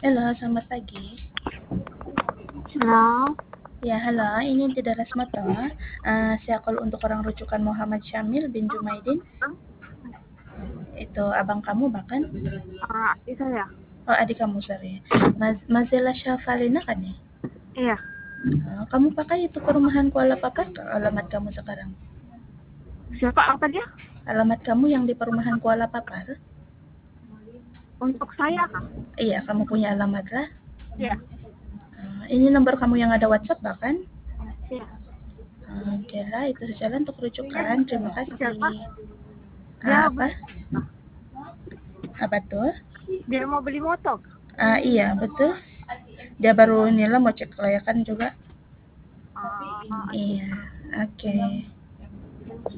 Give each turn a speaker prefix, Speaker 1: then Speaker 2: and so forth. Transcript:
Speaker 1: Halo, selamat pagi.
Speaker 2: Halo,
Speaker 1: Ya, halo, ini tidak Rasmato. Saya call untuk orang rujukan Muhammad Syamil bin Jumaidin. Itu abang kamu bahkan?
Speaker 2: itu ya?
Speaker 1: Oh, adik kamu, sorry. Mazela Syafalina kan ya?
Speaker 2: Iya.
Speaker 1: Kamu pakai itu perumahan Kuala Papar ke alamat kamu sekarang?
Speaker 2: Siapa apa dia?
Speaker 1: Alamat kamu yang di perumahan Kuala Papar?
Speaker 2: Untuk saya kah?
Speaker 1: Iya, kamu punya alamat lah.
Speaker 2: Iya.
Speaker 1: Ini nomor kamu yang ada WhatsApp bahkan?
Speaker 2: Iya.
Speaker 1: Oke lah, itu saja untuk
Speaker 2: Dia
Speaker 1: rujukan. Terima kasih.
Speaker 2: siapa? Dia mau
Speaker 1: Apa?
Speaker 2: beli,
Speaker 1: Apa tuh?
Speaker 2: dia mau beli motor.
Speaker 1: Iya, betul. Dia baru inilah mau cek kelayakan juga.
Speaker 2: Ah,
Speaker 1: Iya, oke.